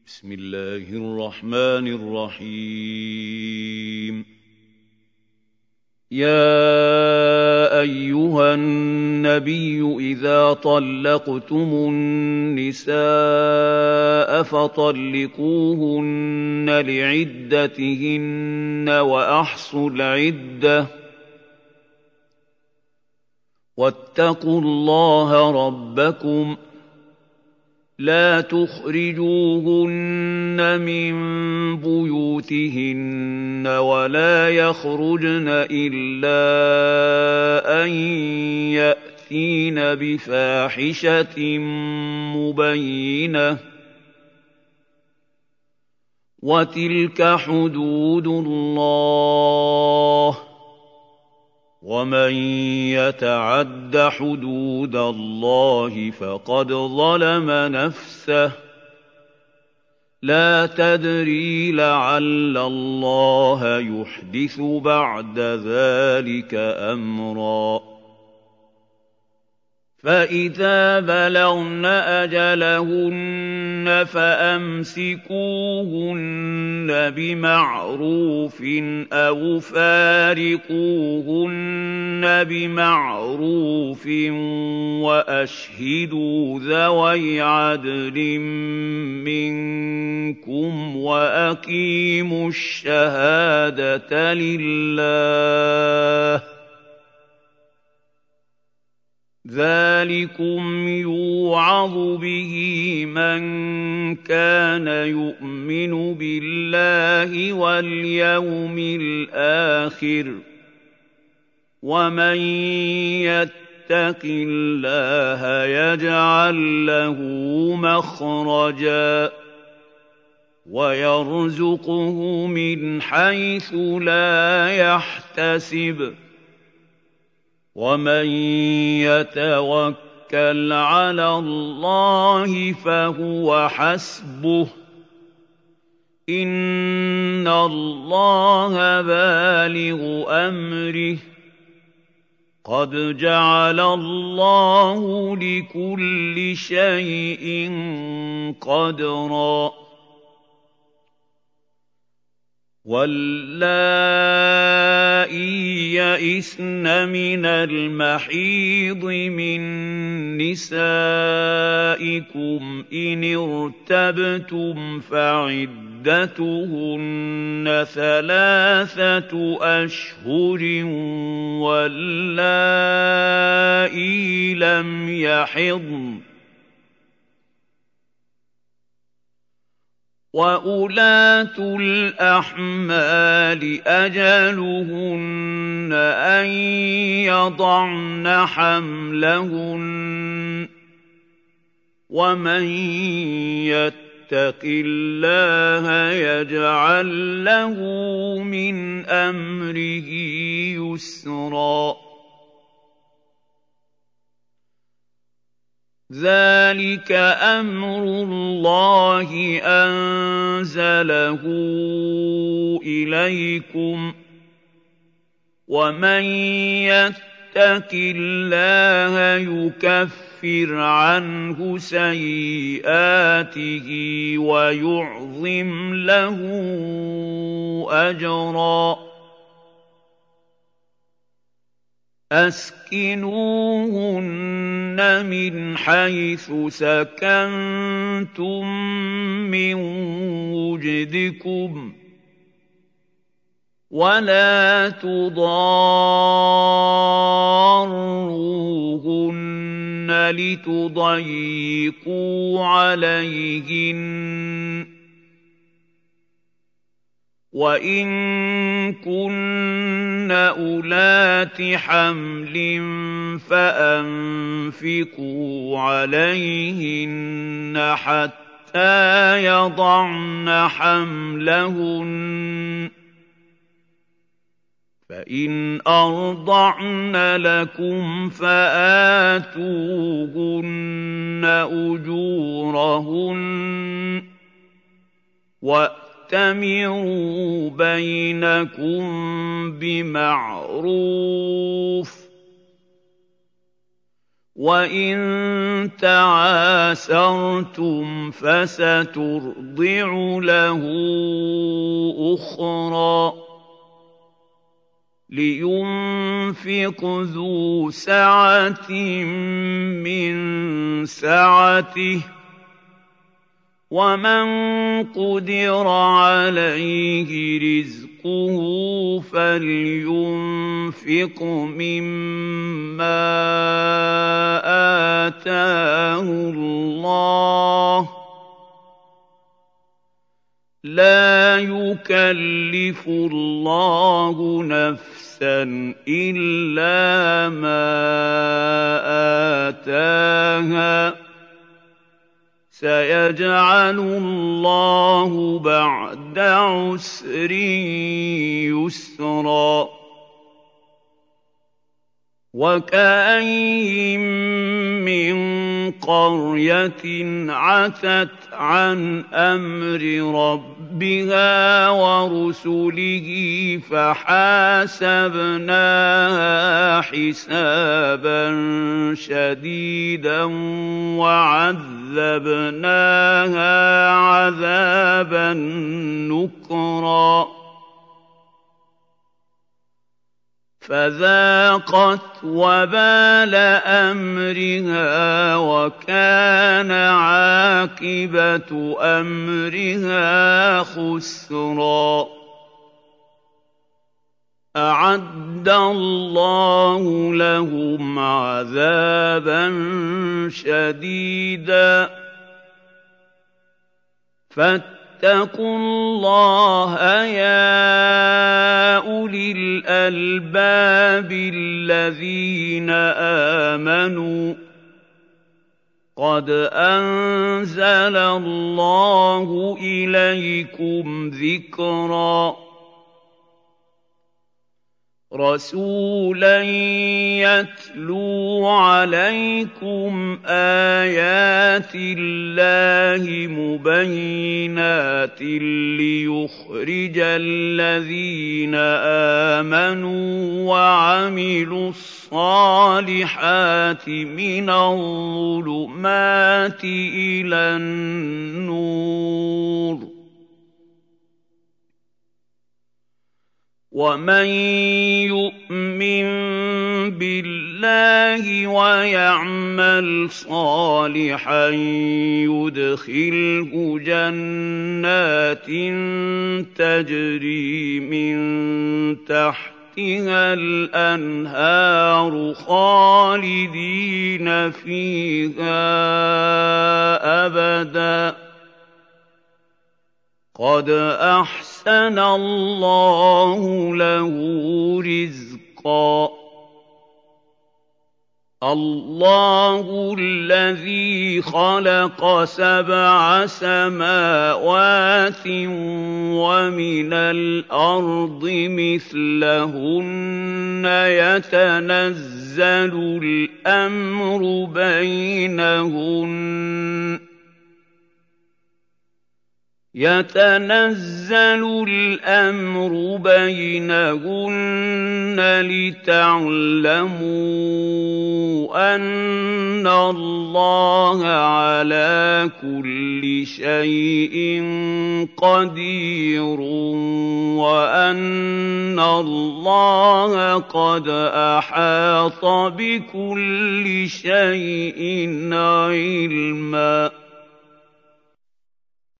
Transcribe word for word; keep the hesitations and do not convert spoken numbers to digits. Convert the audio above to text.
بسم الله الرحمن الرحيم يا أيها النبي إذا طلقتم النساء فطلقوهن لعدتهن وأحصوا العدة واتقوا الله ربكم لا تخرجوهن من بيوتهن ولا يخرجن إلا أن يأتين بفاحشة مبينة وتلك حدود الله ومن يتعد حدود الله فقد ظلم نفسه لا تدري لعل الله يحدث بعد ذلك أمرا فإذا بلغن أجلهن فأمسكوهن بمعروف أو فارقوهن بمعروف وأشهدوا ذوي عدل منكم وأقيموا الشهادة لله ذلكم يوعظ به من كان يؤمن بالله واليوم الآخر ومن يتق الله يجعل له مخرجا ويرزقه من حيث لا يحتسب ومن يتوكل على الله فهو حسبه إن الله بالغ أمره قد جعل الله لكل شيء قدرا واللائي يئسن من المحيض من نسائكم إن ارتبتم فعدتهن ثلاثة أشهر واللائي لم يحضن وَأُولَاتُ الْأَحْمَالِ أَجَلُهُنَّ أَن يَضَعْنَ حَمْلَهُنَّ ۚ وَمَن يَتَّقِ اللَّهَ يَجْعَل لَّهُ مِنْ أَمْرِهِ يُسْرًا ذَلِكَ أَمْرُ اللَّهِ أَنزَلَهُ إِلَيْكُمْ ۚ وَمَن يَتَّقِ اللَّهَ يُكَفِّرْ عَنْهُ سَيِّئَاتِهِ وَيُعْظِمْ لَهُ أَجْرًا أَسْكِنُوهُنَّ مِنْ حَيْثُ سَكَنتُم مِّن وُجْدِكُمْ ۖ وَلَا تُضَارُّوهُنَّ لِتُضَيِّقُوا عَلَيْهِنَّ ۚ وَإِن كُنَّ أُولَاتِ حَمْلٍ فَأَنفِقُوا عَلَيْهِنَّ حَتَّىٰ يَضَعْنَ حَمْلَهُنَّ ۚ فَإِنْ أَرْضَعْنَ لَكُمْ فَآتُوهُنَّ أُجُورَهُنَّ ۖ وَأْتَمِرُوا بَيْنَكُم بِمَعْرُوفٍ ۖ وَإِن تَعَاسَرْتُمْ فَسَتُرْضِعُ لَهُ أُخْرَىٰ لِيُنفِقْ ذُو سَعَةٍ مِّن سَعَتِهِ ۖ وَمَن قُدِرَ عَلَيْهِ رِزْقُهُ فَلْيُنفِقْ مِمَّا آتَاهُ اللَّهُ ۚ لَا يُكَلِّفُ اللَّهُ نَفْسًا إِلَّا مَا آتَاهَا ۚ سَيَجْعَلُ اللَّهُ بَعْدَ عُسْرٍ يُسْرًا. وَكَأَيِّن مِّن قَرْيَةٍ عَتَتْ عَنْ أَمْرِ رَبِّهَا وَرُسُلِهِ فَحَاسَبْنَاهَا حِسَابًا شَدِيدًا وَعَذَّبْنَاهَا عَذَابًا نُّكْرًا فَذَاقَتْ وَبَالَ أَمْرِهَا وَكَانَ عَاقِبَةُ أَمْرِهَا خُسْرًا. أَعَدَّ اللَّهُ لَهُمْ عَذَابًا شَدِيدًا فَاتَّقُوا اللَّهَ يَا أُولِي الْأَلْبَابِ الَّذِينَ آمَنُوا قَدْ أَنزَلَ اللَّهُ إِلَيْكُمْ ذِكْرًا رَّسُولًا يَتْلُو عَلَيْكُمْ آيَاتِ اللَّهِ مُبَيِّنَاتٍ لِّيُخْرِجَ الَّذِينَ آمَنُوا وَعَمِلُوا الصَّالِحَاتِ مِنَ الظُّلُمَاتِ إِلَى النُّورِ. وَمَن يُؤْمِن بِاللَّهِ وَيَعْمَلْ صَالِحًا يُدْخِلْهُ جَنَّاتٍ تَجْرِي مِن تَحْتِهَا الْأَنْهَارُ خَالِدِينَ فِيهَا أَبَدًا قَدْ أَحْسَنَ اللَّهُ لَهُ رِزْقًا. اللَّهُ الَّذِي خَلَقَ سَبْعَ سَمَاوَاتٍ وَمِنَ الْأَرْضِ مِثْلَهُنَّ يَتَنَزَّلُ الْأَمْرُ بَيْنَهُنَّ يَتَنَزَّلُ الْأَمْرُ بَيْنَهُنَّ لِتَعْلَمُوا أَنَّ اللَّهَ عَلَىٰ كُلِّ شَيْءٍ قَدِيرٌ وَأَنَّ اللَّهَ قَدْ أَحَاطَ بِكُلِّ شَيْءٍ عِلْمًا.